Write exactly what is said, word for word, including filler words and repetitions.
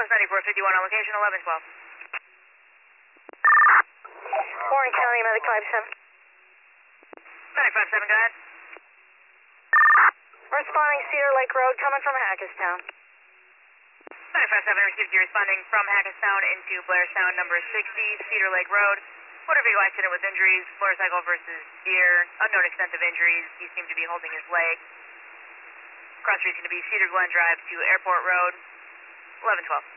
Southwest ninety-four fifty-one on location, eleven twelve. Warren County, Medic five seven. Medic five seven, go ahead. Responding Cedar Lake Road, coming from Hackettstown. Medic five seven received you responding from Hackettstown into Blairstown, number sixty, Cedar Lake Road. Motor vehicle accident with injuries, motorcycle versus deer, unknown extent of injuries. He seemed to be holding his leg. Cross street's going to be Cedar Glen Drive to Airport Road, eleven twelve.